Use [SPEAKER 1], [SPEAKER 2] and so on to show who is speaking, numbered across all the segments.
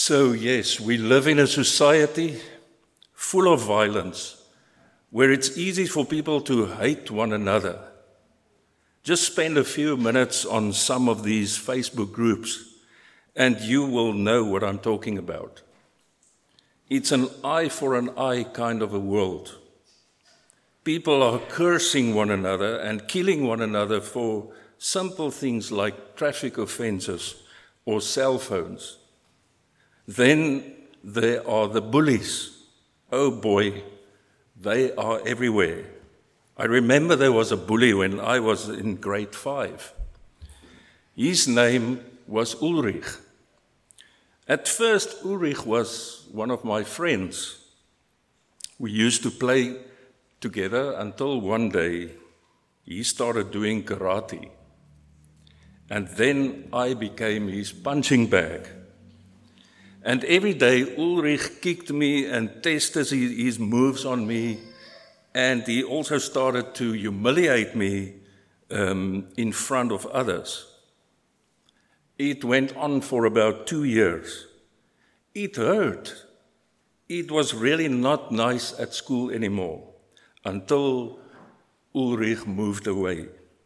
[SPEAKER 1] So yes, we live in a society full of violence, where it's easy for people to hate one another. Just spend a few minutes on some of these Facebook groups, and you will know what I'm talking about. It's an eye for an eye kind of a world. People are cursing one another and killing one another for simple things like traffic offenses or cell phones. Then there are the bullies. Oh boy, they are everywhere. I remember there was a bully when I was in grade 5. His name was Ulrich. At first, Ulrich was one of my friends. We used to play together until one day he started doing karate. And then I became his punching bag. And every day Ulrich kicked me and tested his moves on me, and he also started to humiliate me in front of others. It went on for about 2 years. It hurt. It was really not nice at school anymore until Ulrich moved away.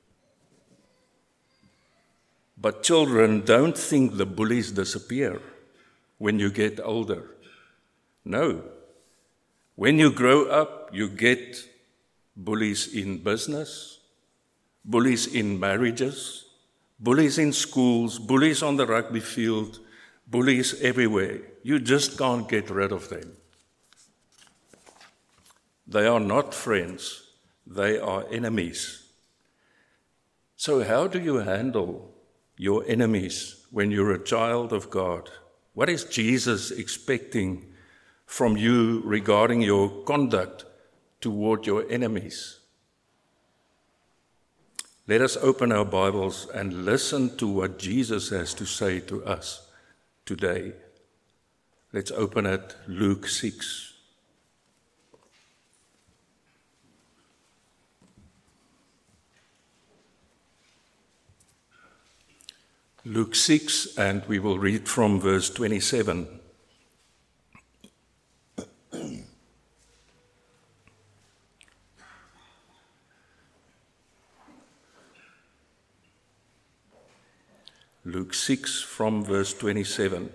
[SPEAKER 1] But children, don't think the bullies disappear when you get older. No. When you grow up, you get bullies in business, bullies in marriages, bullies in schools, bullies on the rugby field, bullies everywhere. You just can't get rid of them. They are not friends, they are enemies. So how do you handle your enemies when you're a child of God? What is Jesus expecting from you regarding your conduct toward your enemies? Let us open our Bibles and listen to what Jesus has to say to us today. Let's open at Luke 6. Luke 6, and we will read from verse 27. Luke 6 from verse 27.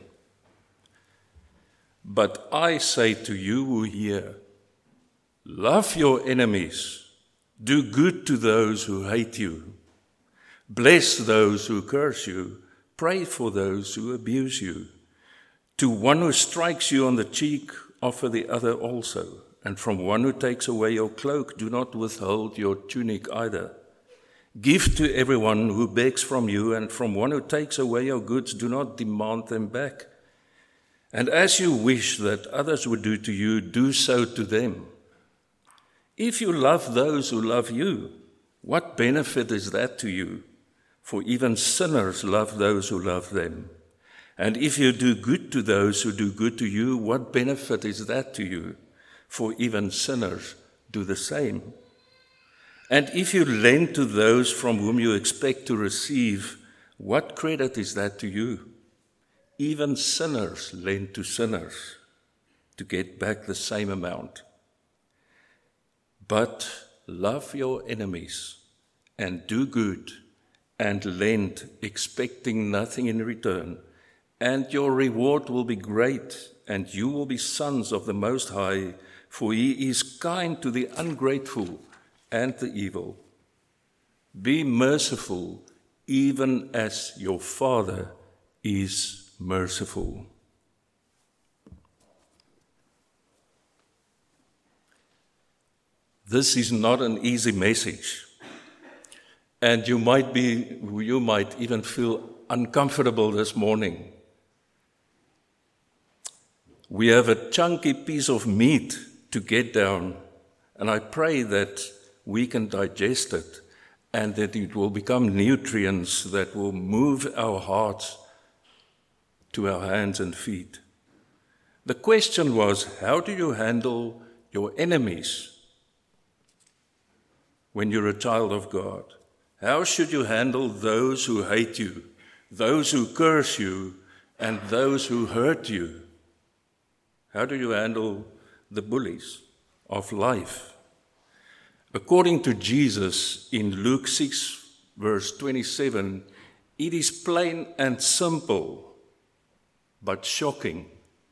[SPEAKER 1] But I say to you who hear, love your enemies, do good to those who hate you, bless those who curse you, pray for those who abuse you. To one who strikes you on the cheek, offer the other also, and from one who takes away your cloak, do not withhold your tunic either. Give to everyone who begs from you, and from one who takes away your goods, do not demand them back. And as you wish that others would do to you, do so to them. If you love those who love you, what benefit is that to you? For even sinners love those who love them. And if you do good to those who do good to you, what benefit is that to you? For even sinners do the same. And if you lend to those from whom you expect to receive, what credit is that to you? Even sinners lend to sinners to get back the same amount. But love your enemies and do good and lend, expecting nothing in return, and your reward will be great, and you will be sons of the Most High, for he is kind to the ungrateful and the evil. Be merciful, even as your Father is merciful. This is not an easy message. And you might even feel uncomfortable this morning. We have a chunky piece of meat to get down, and I pray that we can digest it and that it will become nutrients that will move our hearts to our hands and feet. The question was, how do you handle your enemies when you're a child of God? How should you handle those who hate you, those who curse you, and those who hurt you? How do you handle the bullies of life? According to Jesus in Luke 6, verse 27, it is plain and simple, but shocking,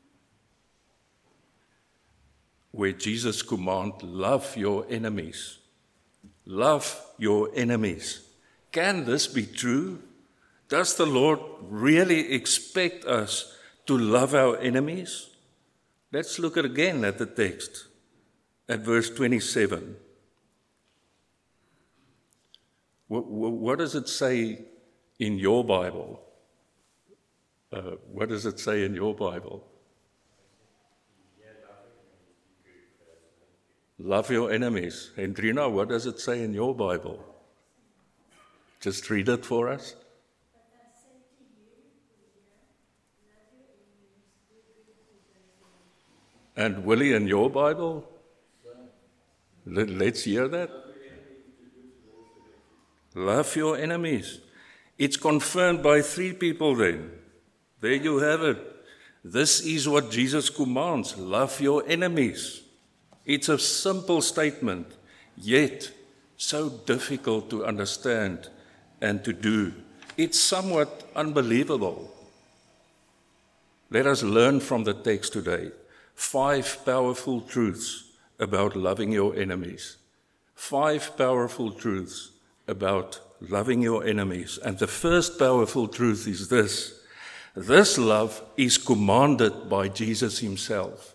[SPEAKER 1] where Jesus commands, love your enemies. Love your enemies. Can this be true? Does the Lord really expect us to love our enemies? Let's look again at the text, at verse 27. What does it say in your Bible? What does it say in your Bible? Love your enemies. Hendrina, what does it say in your Bible? Just read it for us. And Willie, in your Bible? Let's hear that. Love your enemies. It's confirmed by 3 people then. There you have it. This is what Jesus commands. Love your enemies. It's a simple statement, yet so difficult to understand and to do. It's somewhat unbelievable. Let us learn from the text today 5 powerful truths about loving your enemies. 5 powerful truths about loving your enemies. And the first powerful truth is this. This love is commanded by Jesus himself.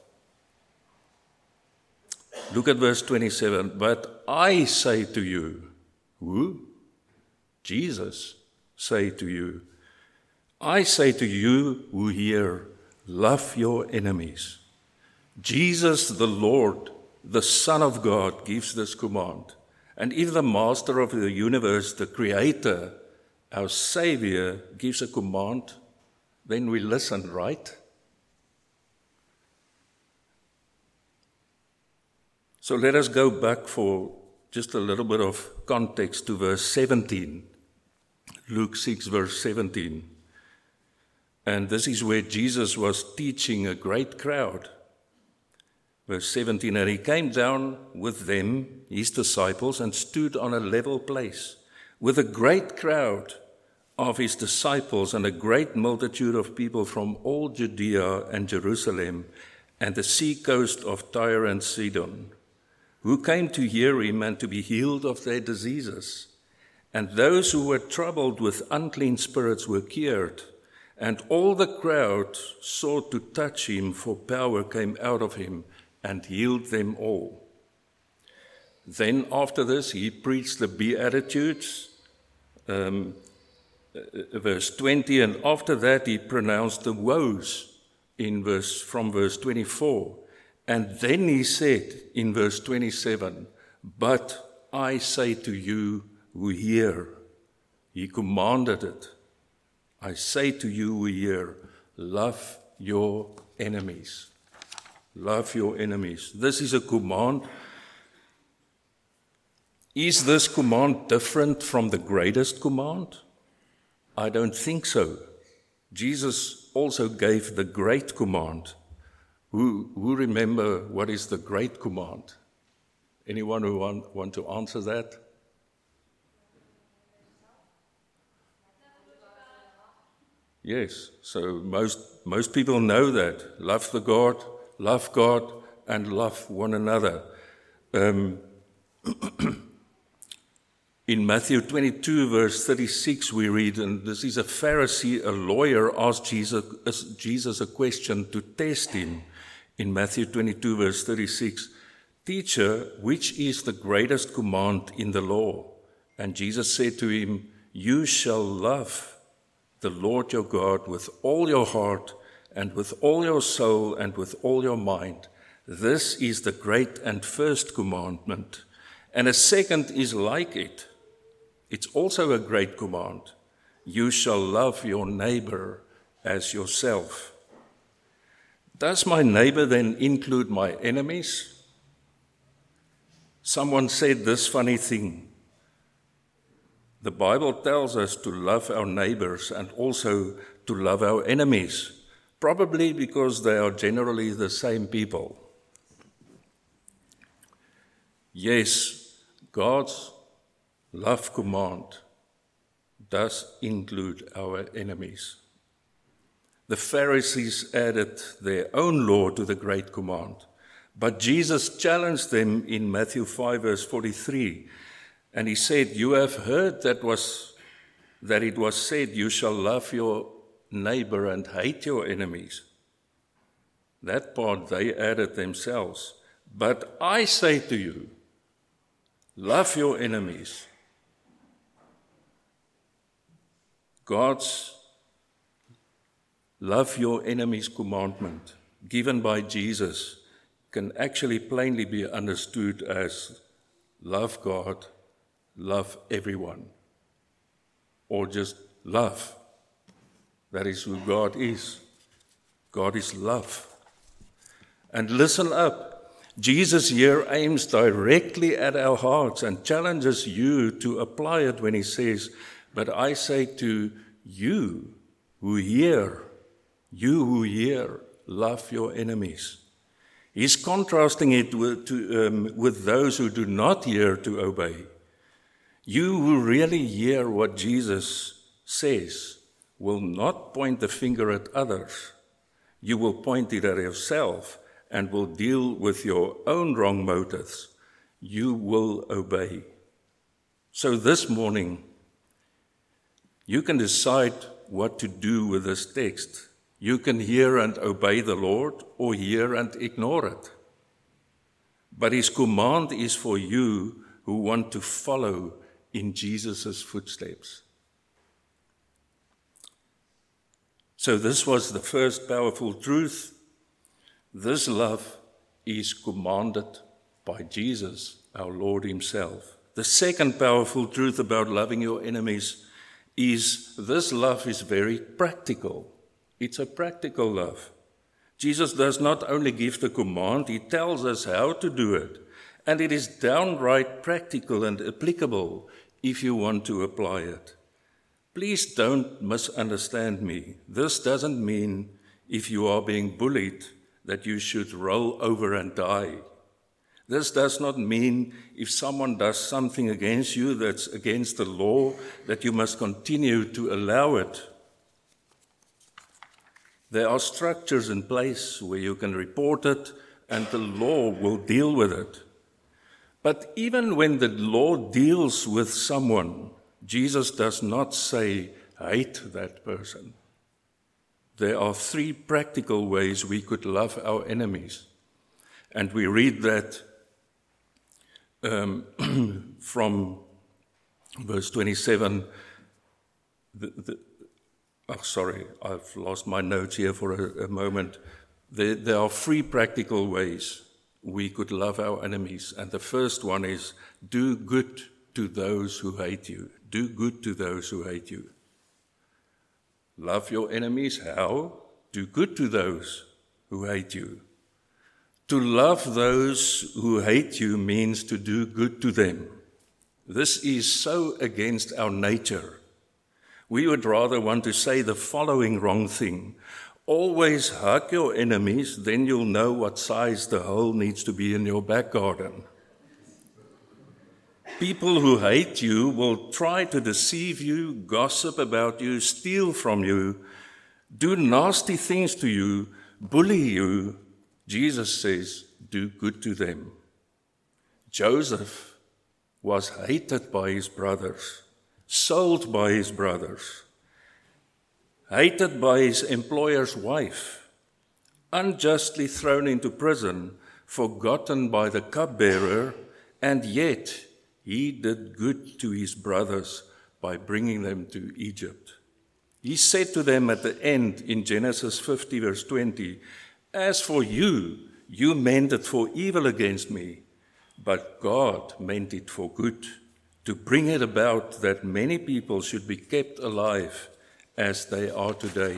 [SPEAKER 1] Look at verse 27. But I say to you, who? Jesus say to you. I say to you who hear, love your enemies. Jesus the Lord, the Son of God, gives this command. And if the Master of the universe, the Creator, our Savior, gives a command, then we listen, right? So let us go back for just a little bit of context to verse 17. Luke 6, verse 17. And this is where Jesus was teaching a great crowd. Verse 17, and he came down with them, his disciples, and stood on a level place with a great crowd of his disciples and a great multitude of people from all Judea and Jerusalem and the sea coast of Tyre and Sidon, who came to hear him and to be healed of their diseases. And those who were troubled with unclean spirits were cured, and all the crowd sought to touch him, for power came out of him and healed them all. Then after this, he preached the Beatitudes, verse 20, and after that he pronounced the woes from verse 24. And then he said in verse 27, but I say to you who hear, he commanded it. I say to you who hear, love your enemies. Love your enemies. This is a command. Is this command different from the greatest command? I don't think so. Jesus also gave the great command. Who remember what is the great command? Anyone who want to answer that? Yes, so most people know that. Love God, and love one another. In Matthew 22, verse 36, we read, and this is a Pharisee, a lawyer, asked Jesus a question to test him. In Matthew 22, verse 36, Teacher, which is the greatest command in the law? And Jesus said to him, You shall love the Lord your God with all your heart and with all your soul and with all your mind. This is the great and first commandment. And a second is like it. It's also a great command. You shall love your neighbor as yourself. Does my neighbor then include my enemies? Someone said this funny thing. The Bible tells us to love our neighbors and also to love our enemies, probably because they are generally the same people. Yes, God's love command does include our enemies. The Pharisees added their own law to the Great Command, but Jesus challenged them in Matthew 5, verse 43, and he said, "You have heard that it was said, you shall love your neighbor and hate your enemies." That part they added themselves. "But I say to you, love your enemies." God's love your enemies commandment, given by Jesus, can actually plainly be understood as love God, love everyone, or just love. That is who God is. God is love. And listen up. Jesus here aims directly at our hearts and challenges you to apply it when he says, "But I say to you who hear, love your enemies." He's contrasting it with those who do not hear to obey. You who really hear what Jesus says will not point the finger at others. You will point it at yourself and will deal with your own wrong motives. You will obey. So this morning, you can decide what to do with this text. You can hear and obey the Lord, or hear and ignore it. But his command is for you who want to follow in Jesus' footsteps. So this was the first powerful truth. This love is commanded by Jesus, our Lord himself. The second powerful truth about loving your enemies is this love is very practical. It's a practical love. Jesus does not only give the command, he tells us how to do it. And it is downright practical and applicable if you want to apply it. Please don't misunderstand me. This doesn't mean if you are being bullied that you should roll over and die. This does not mean if someone does something against you that's against the law that you must continue to allow it. There are structures in place where you can report it and the law will deal with it. But even when the law deals with someone, Jesus does not say, hate that person. There are three practical ways we could love our enemies. And we read that from verse 27. Sorry, I've lost my notes here for a moment. There are three practical ways we could love our enemies. And the first one is, do good to those who hate you. Do good to those who hate you. Love your enemies. How? Do good to those who hate you. To love those who hate you means to do good to them. This is so against our nature. We would rather want to say the following wrong thing. Always hug your enemies, then you'll know what size the hole needs to be in your back garden. People who hate you will try to deceive you, gossip about you, steal from you, do nasty things to you, bully you. Jesus says, do good to them. Joseph was hated by his brothers, sold by his brothers, hated by his employer's wife, unjustly thrown into prison, forgotten by the cupbearer, and yet he did good to his brothers by bringing them to Egypt. He said to them at the end in Genesis 50, verse 20, as for you, you meant it for evil against me, but God meant it for good, to bring it about that many people should be kept alive as they are today.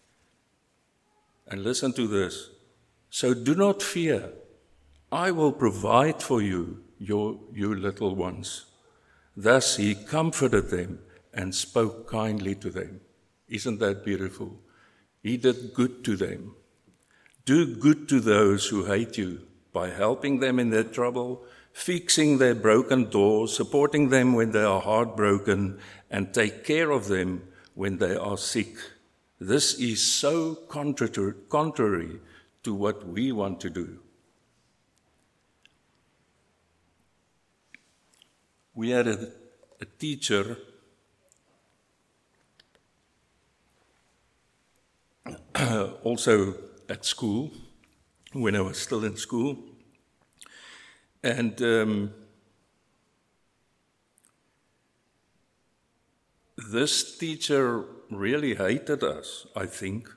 [SPEAKER 1] And listen to this. So do not fear. I will provide for you, you little ones. Thus he comforted them and spoke kindly to them. Isn't that beautiful? He did good to them. Do good to those who hate you by helping them in their trouble, fixing their broken doors, supporting them when they are heartbroken, and take care of them when they are sick. This is so contrary to what we want to do. We had a teacher also at school, when I was still in school. And this teacher really hated us, I think.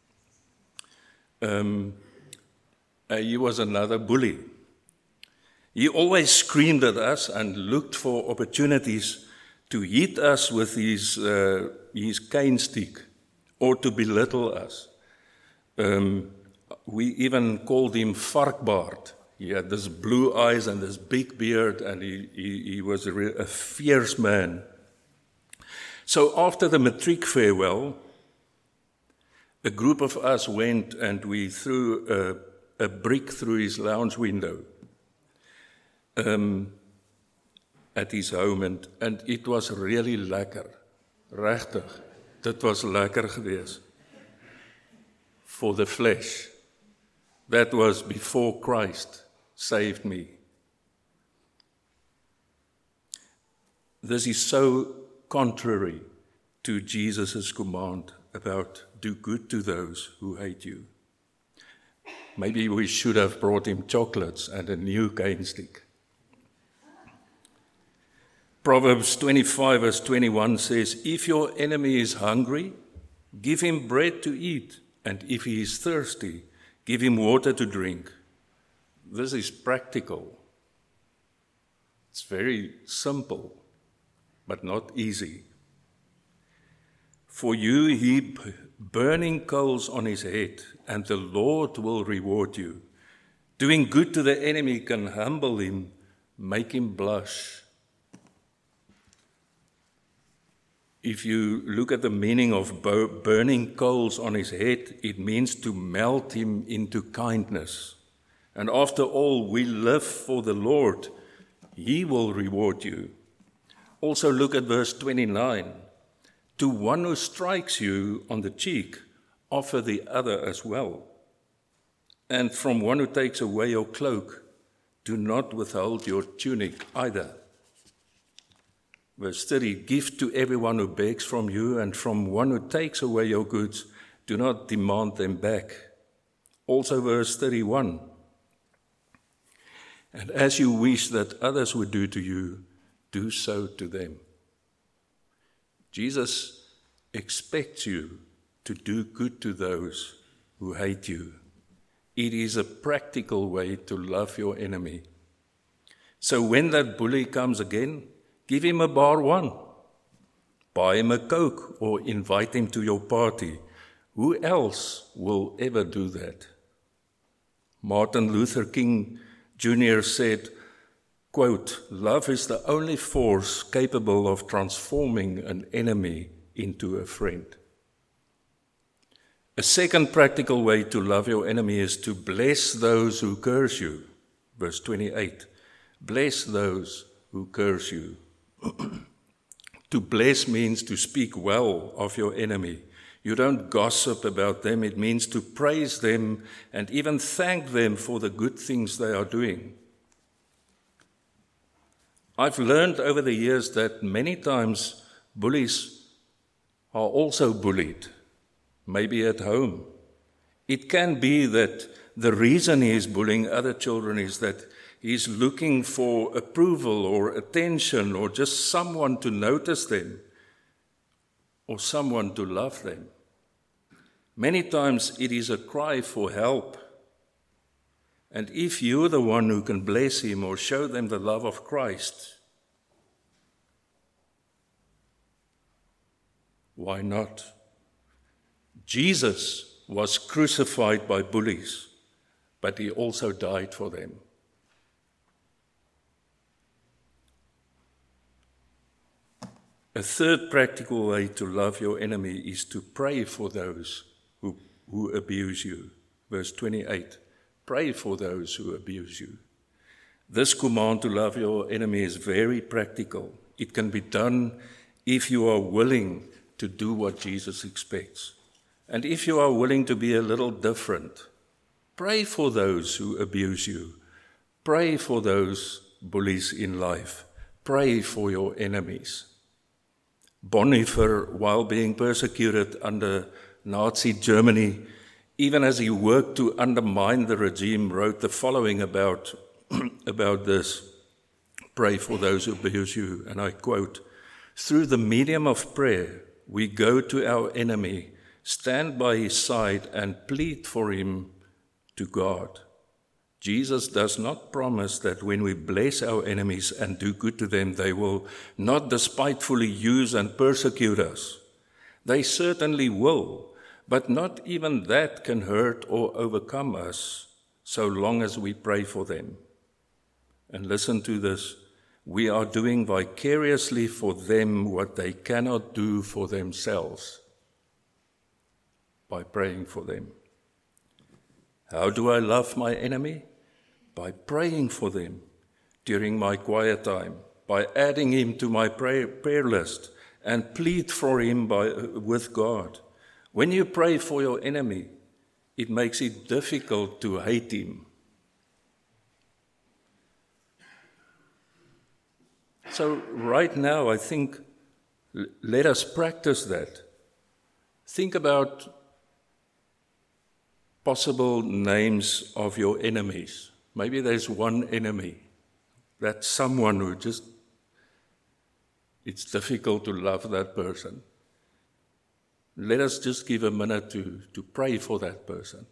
[SPEAKER 1] He was another bully. He always screamed at us and looked for opportunities to hit us with his cane stick or to belittle us. We even called him Varkbaard. He had this blue eyes and this big beard, and he was a fierce man. So after the matric farewell, a group of us went and we threw a brick through his lounge window at his home, and it was really lekker. Regtig, dit was lekker geweest. For the flesh. That was before Christ saved me. This is so contrary to Jesus' command about do good to those who hate you. Maybe we should have brought him chocolates and a new cane stick. Proverbs 25 verse 21 says, if your enemy is hungry, give him bread to eat, and if he is thirsty, give him water to drink. This is practical. It's very simple, but not easy. For you heap burning coals on his head, and the Lord will reward you. Doing good to the enemy can humble him, make him blush. If you look at the meaning of burning coals on his head, it means to melt him into kindness. And after all, we live for the Lord. He will reward you. Also look at verse 29. To one who strikes you on the cheek, offer the other as well. And from one who takes away your cloak, do not withhold your tunic either. Verse 30, give to everyone who begs from you, and from one who takes away your goods, do not demand them back. Also verse 31, and as you wish that others would do to you, do so to them. Jesus expects you to do good to those who hate you. It is a practical way to love your enemy. So when that bully comes again, give him a bar one. Buy him a Coke or invite him to your party. Who else will ever do that? Martin Luther King Jr. said, quote, love is the only force capable of transforming an enemy into a friend. A second practical way to love your enemy is to bless those who curse you. Verse 28, bless those who curse you. To bless means to speak well of your enemy. You don't gossip about them. It means to praise them and even thank them for the good things they are doing. I've learned over the years that many times bullies are also bullied, maybe at home. It can be that the reason he is bullying other children is that he's looking for approval or attention or just someone to notice them or someone to love them. Many times it is a cry for help. And if you're the one who can bless him or show them the love of Christ, why not? Jesus was crucified by bullies, but he also died for them. A third practical way to love your enemy is to pray for those who abuse you. Verse 28, pray for those who abuse you. This command to love your enemy is very practical. It can be done if you are willing to do what Jesus expects. And if you are willing to be a little different, pray for those who abuse you. Pray for those bullies in life. Pray for your enemies. Bonhoeffer, while being persecuted under Nazi Germany, even as he worked to undermine the regime, wrote the following about this. Pray for those who abuse you. And I quote, "Through the medium of prayer, we go to our enemy, stand by his side, and plead for him to God. Jesus does not promise that when we bless our enemies and do good to them, they will not despitefully use and persecute us. They certainly will, but not even that can hurt or overcome us so long as we pray for them." And listen to this. We are doing vicariously for them what they cannot do for themselves by praying for them. How do I love my enemy? By praying for them during my quiet time, by adding him to my prayer list and plead for him with God. When you pray for your enemy, it makes it difficult to hate him. So right now, I think, let us practice that. Think about possible names of your enemies. Maybe there's one enemy. That's someone who it's difficult to love that person. Let us just give a minute to pray for that person.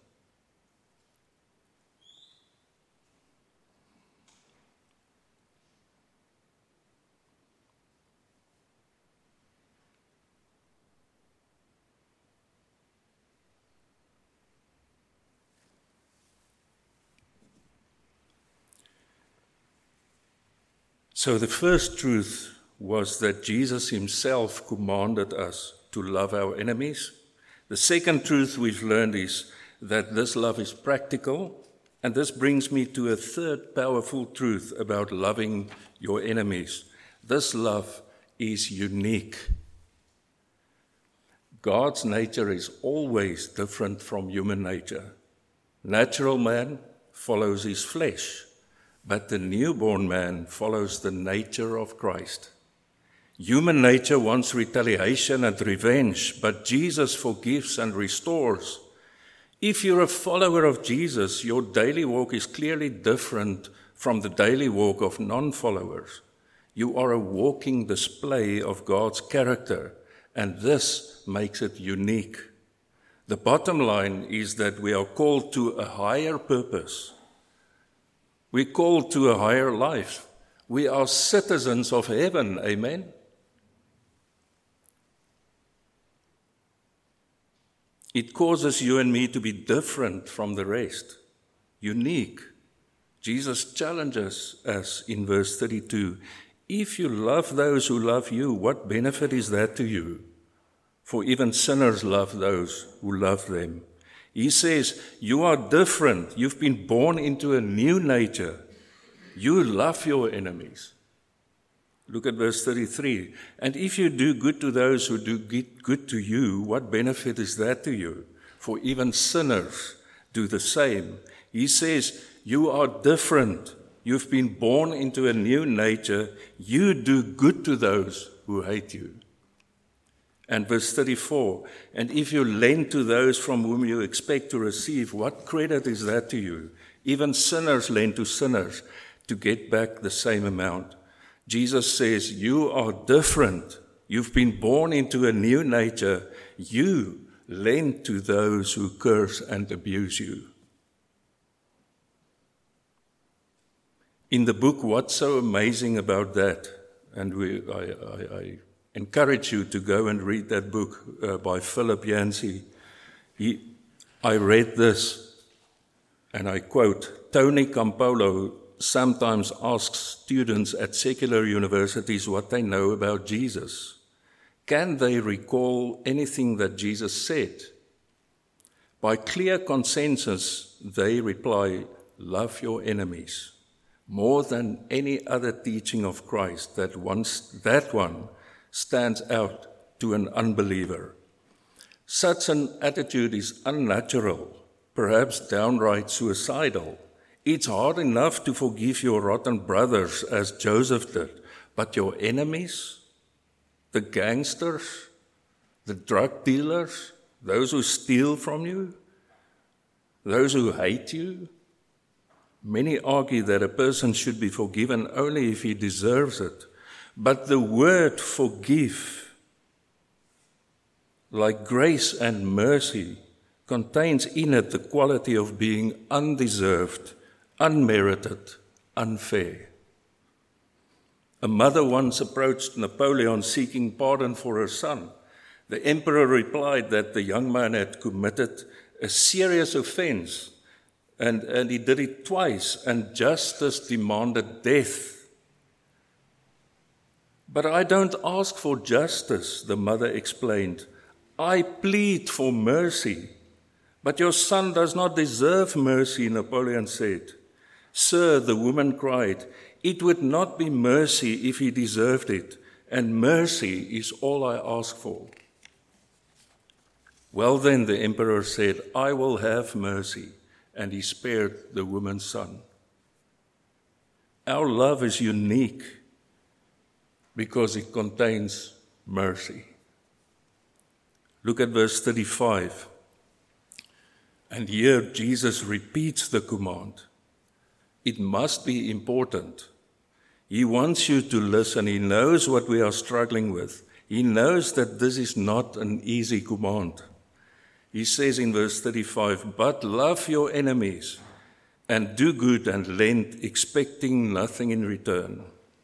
[SPEAKER 1] So the first truth was that Jesus himself commanded us to love our enemies. The second truth we've learned is that this love is practical, and this brings me to a third powerful truth about loving your enemies. This love is unique. God's nature is always different from human nature. Natural man follows his flesh, but the newborn man follows the nature of Christ. Human nature wants retaliation and revenge, but Jesus forgives and restores. If you're a follower of Jesus, your daily walk is clearly different from the daily walk of non-followers. You are a walking display of God's character, and this makes it unique. The bottom line is that we are called to a higher purpose. We're called to a higher life. We are citizens of heaven, amen? It causes you and me to be different from the rest, unique. Jesus challenges us in verse 32. If you love those who love you, what benefit is that to you? For even sinners love those who love them. He says, you are different. You've been born into a new nature. You love your enemies. Look at verse 33. And if you do good to those who do good to you, what benefit is that to you? For even sinners do the same. He says, you are different. You've been born into a new nature. You do good to those who hate you. And verse 34, and if you lend to those from whom you expect to receive, what credit is that to you? Even sinners lend to sinners to get back the same amount. Jesus says, you are different. You've been born into a new nature. You lend to those who curse and abuse you. In the book, What's So Amazing About That? And I encourage you to go and read that book by Philip Yancey. I read this, and I quote, Tony Campolo sometimes asks students at secular universities what they know about Jesus. Can they recall anything that Jesus said? By clear consensus, they reply, love your enemies. More than any other teaching of Christ, that one stands out to an unbeliever. Such an attitude is unnatural, perhaps downright suicidal. It's hard enough to forgive your rotten brothers, as Joseph did, but your enemies, the gangsters, the drug dealers, those who steal from you, those who hate you. Many argue that a person should be forgiven only if he deserves it. But the word forgive, like grace and mercy, contains in it the quality of being undeserved, unmerited, unfair. A mother once approached Napoleon seeking pardon for her son. The emperor replied that the young man had committed a serious offense, and he did it twice, and justice demanded death. But I don't ask for justice, the mother explained. I plead for mercy. But your son does not deserve mercy, Napoleon said. Sir, the woman cried, it would not be mercy if he deserved it, and mercy is all I ask for. Well then, the emperor said, I will have mercy, and he spared the woman's son. Our love is unique because it contains mercy. Look at verse 35. And here Jesus repeats the command. It must be important. He wants you to listen. He knows what we are struggling with. He knows that this is not an easy command. He says in verse 35, but love your enemies and do good and lend, expecting nothing in return.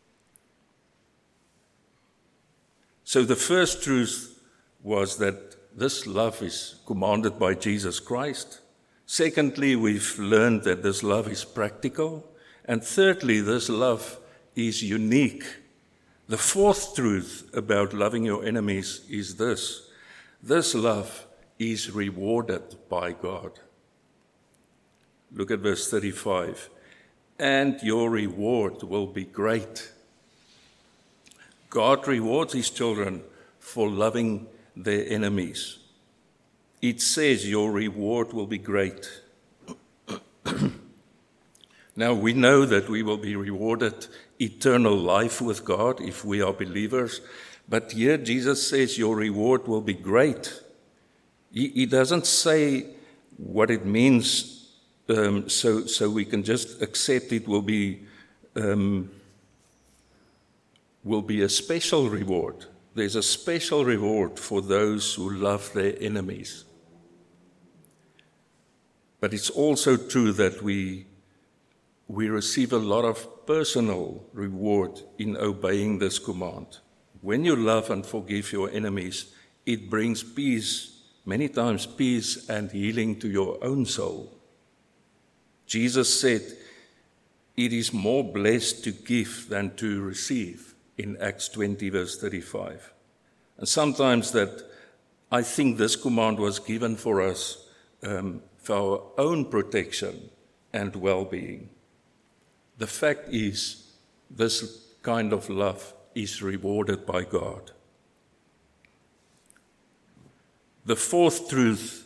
[SPEAKER 1] So the first truth was that this love is commanded by Jesus Christ. Secondly, we've learned that this love is practical. And thirdly, this love is unique. The fourth truth about loving your enemies is this. This love is rewarded by God. Look at verse 35. And your reward will be great. God rewards his children for loving their enemies. It says your reward will be great. Now we know that we will be rewarded eternal life with God if we are believers. But here Jesus says your reward will be great. He doesn't say what it means so we can just accept it will be a special reward. There's a special reward for those who love their enemies. But it's also true that we receive a lot of personal reward in obeying this command. When you love and forgive your enemies, it brings peace, many times peace and healing to your own soul. Jesus said, it is more blessed to give than to receive in Acts 20, verse 35. And sometimes that I think this command was given for us for our own protection and well-being. The fact is, this kind of love is rewarded by God. The fourth truth,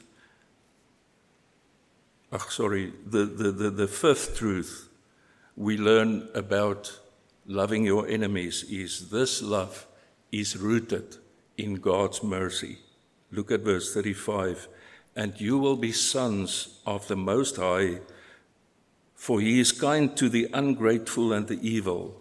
[SPEAKER 1] the fifth truth we learn about loving your enemies is this love is rooted in God's mercy. Look at verse 35. And you will be sons of the Most High, for he is kind to the ungrateful and the evil.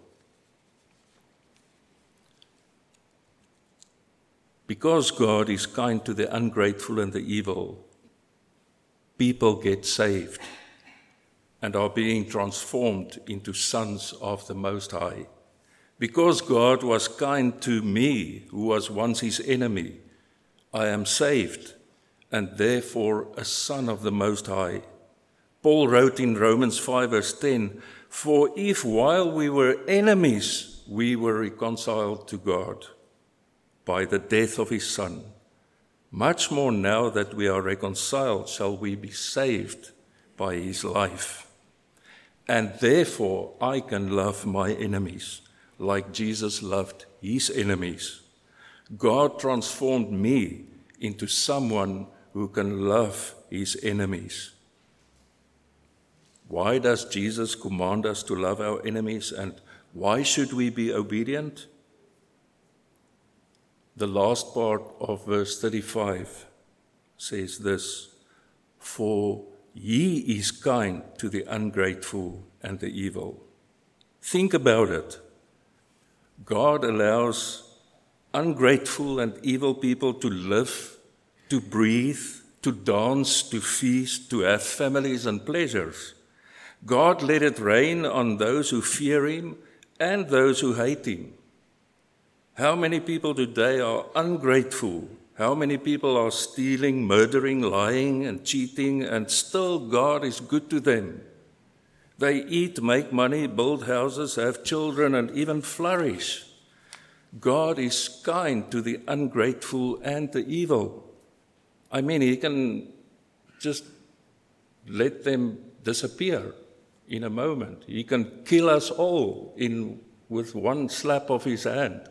[SPEAKER 1] Because God is kind to the ungrateful and the evil, people get saved and are being transformed into sons of the Most High. Because God was kind to me, who was once his enemy, I am saved and therefore a son of the Most High. Paul wrote in Romans 5, verse 10, for if while we were enemies, we were reconciled to God by the death of his Son. Much more now that we are reconciled shall we be saved by his life. And therefore I can love my enemies like Jesus loved his enemies. God transformed me into someone who can love his enemies. Why does Jesus command us to love our enemies, and why should we be obedient? The last part of verse 35 says this, "For he is kind to the ungrateful and the evil." Think about it. God allows ungrateful and evil people to live, to breathe, to dance, to feast, to have families and pleasures. God let it rain on those who fear him and those who hate him. How many people today are ungrateful? How many people are stealing, murdering, lying, and cheating, and still God is good to them? They eat, make money, build houses, have children, and even flourish. God is kind to the ungrateful and the evil. I mean, he can just let them disappear in a moment. He can kill us all with one slap of his hand.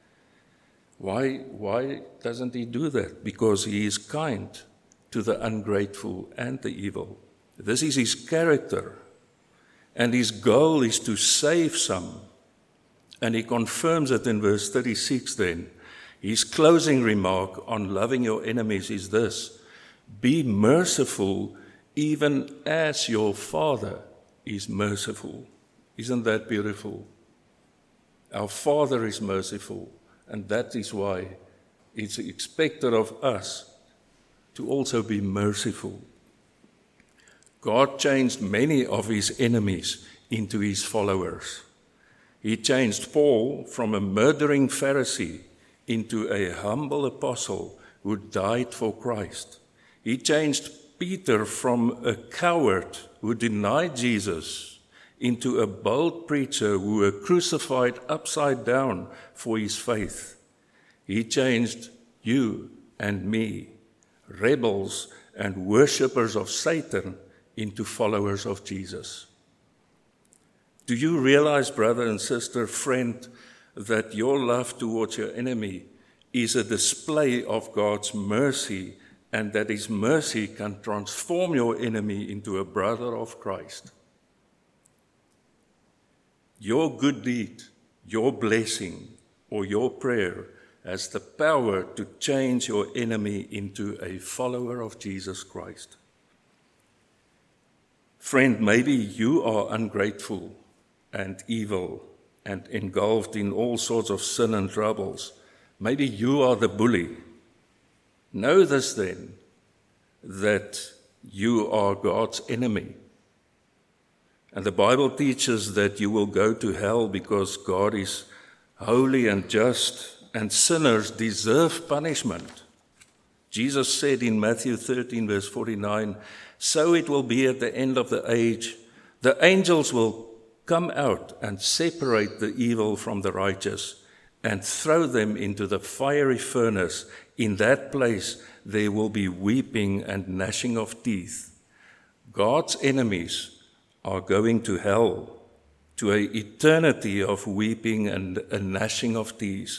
[SPEAKER 1] Why doesn't he do that? Because he is kind to the ungrateful and the evil. This is his character. And his goal is to save some. And he confirms it in verse 36 then. His closing remark on loving your enemies is this: be merciful even as your Father is merciful. Isn't that beautiful? Our Father is merciful, and that is why it's expected of us to also be merciful. God changed many of his enemies into his followers. He changed Paul from a murdering Pharisee into a humble apostle who died for Christ. He changed Peter from a coward who denied Jesus into a bold preacher who were crucified upside down for his faith. He changed you and me, rebels and worshippers of Satan, into followers of Jesus. Do you realize, brother and sister, friend, that your love towards your enemy is a display of God's mercy, and that his mercy can transform your enemy into a brother of Christ? Your good deed, your blessing, or your prayer has the power to change your enemy into a follower of Jesus Christ. Friend, maybe you are ungrateful and evil and engulfed in all sorts of sin and troubles. Maybe you are the bully. Know this then, that you are God's enemy. And the Bible teaches that you will go to hell because God is holy and just, and sinners deserve punishment. Jesus said in Matthew 13, verse 49, "So it will be at the end of the age. The angels will come out and separate the evil from the righteous and throw them into the fiery furnace. In that place there will be weeping and gnashing of teeth." God's enemies are going to hell, to an eternity of weeping and a gnashing of teeth.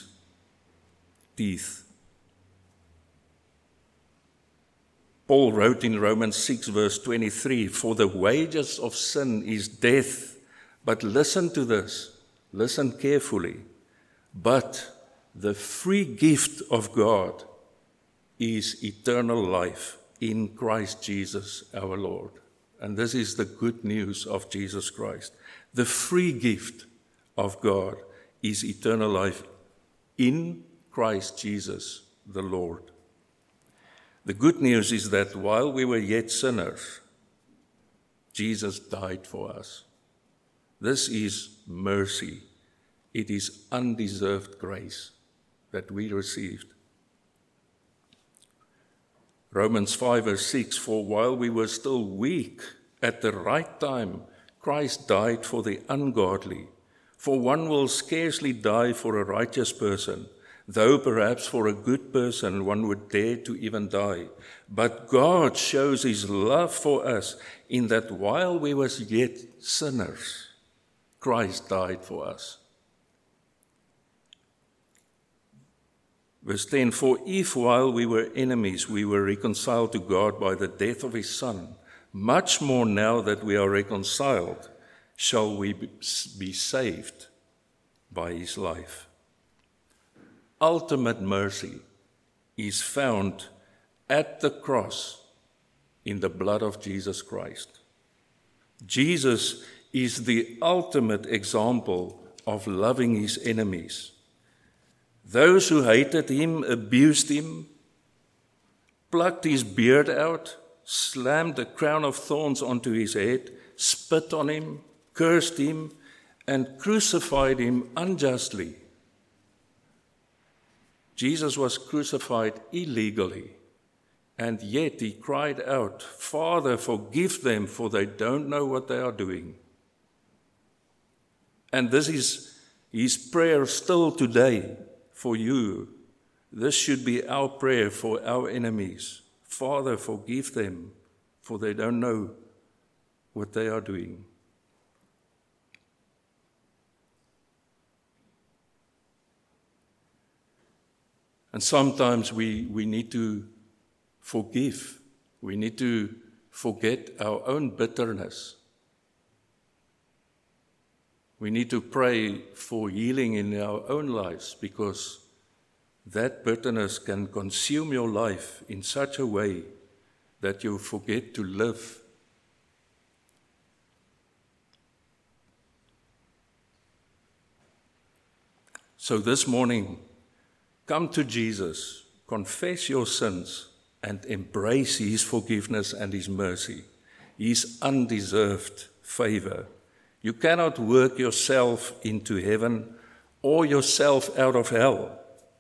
[SPEAKER 1] Paul wrote in Romans 6, verse 23, "For the wages of sin is death." But listen to this, listen carefully. "But the free gift of God is eternal life in Christ Jesus our Lord." And this is the good news of Jesus Christ. The free gift of God is eternal life in Christ Jesus the Lord. The good news is that while we were yet sinners, Jesus died for us. This is mercy. It is undeserved grace that we received. Romans 5, verse 6, "For while we were still weak, at the right time, Christ died for the ungodly. For one will scarcely die for a righteous person, though perhaps for a good person one would dare to even die. But God shows his love for us in that while we were yet sinners, Christ died for us. Verse 10, for if while we were enemies we were reconciled to God by the death of his Son, much more now that we are reconciled, shall we be saved by his life. Ultimate mercy is found at the cross in the blood of Jesus Christ. Jesus is the ultimate example of loving his enemies. Those who hated him, abused him, plucked his beard out, slammed a crown of thorns onto his head, spit on him, cursed him, and crucified him unjustly. Jesus was crucified illegally, and yet he cried out, Father, forgive them, for they don't know what they are doing. And this is his prayer still today for you. This should be our prayer for our enemies. Father, forgive them, for they don't know what they are doing. And sometimes we need to forgive. We need to forget our own bitterness. We need to pray for healing in our own lives, because that bitterness can consume your life in such a way that you forget to live. So this morning, come to Jesus, confess your sins, and embrace his forgiveness and his mercy, his undeserved favor. You cannot work yourself into heaven or yourself out of hell.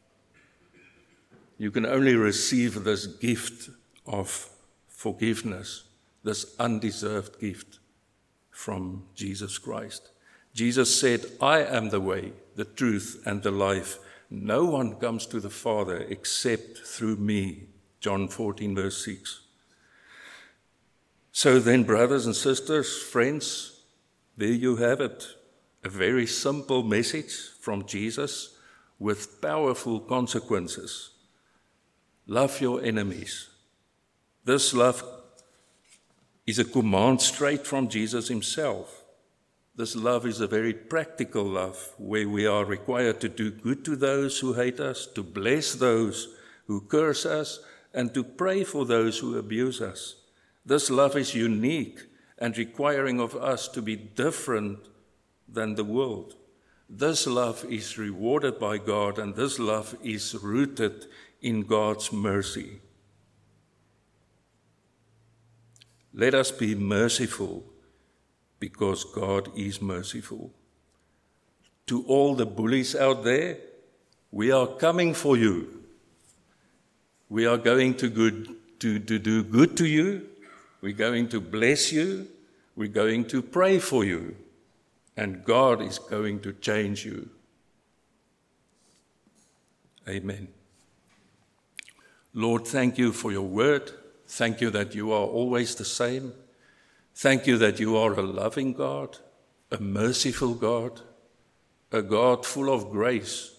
[SPEAKER 1] You can only receive this gift of forgiveness, this undeserved gift from Jesus Christ. Jesus said, I am the way, the truth, and the life. No one comes to the Father except through me. John 14, verse 6. So then, brothers and sisters, friends, there you have it. A very simple message from Jesus with powerful consequences. Love your enemies. This love is a command straight from Jesus himself. This love is a very practical love, where we are required to do good to those who hate us, to bless those who curse us, and to pray for those who abuse us. This love is unique and requiring of us to be different than the world. This love is rewarded by God, and this love is rooted in God's mercy. Let us be merciful, because God is merciful. To all the bullies out there, we are coming for you. We are going to do good to you. We're going to bless you. We're going to pray for you. And God is going to change you. Amen. Lord, thank you for your word. Thank you that you are always the same. Thank you that you are a loving God, a merciful God, a God full of grace,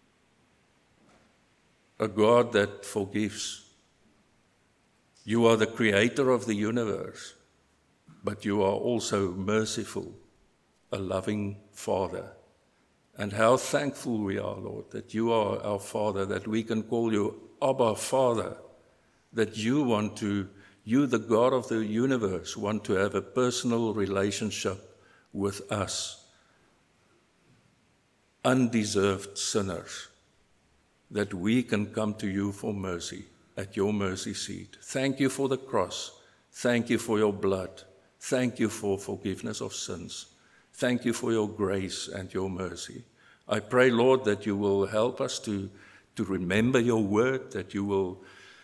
[SPEAKER 1] a God that forgives. You are the creator of the universe, but you are also merciful, a loving Father. And how thankful we are, Lord, that you are our Father, that we can call you Abba, Father, that you, the God of the universe, want to have a personal relationship with us, undeserved sinners, that we can come to you for mercy at your mercy seat. Thank you for the cross. Thank you for your blood. Thank you for forgiveness of sins. Thank you for your grace and your mercy. I pray, Lord, that you will help us to remember your word, that you will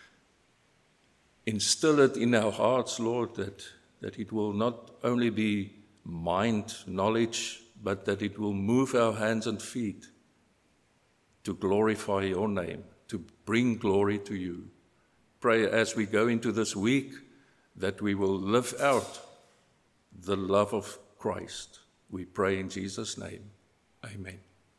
[SPEAKER 1] instill it in our hearts, Lord, that it will not only be mind, knowledge, but that it will move our hands and feet to glorify your name, to bring glory to you. Pray as we go into this week that we will live out the love of Christ. We pray in Jesus' name. Amen.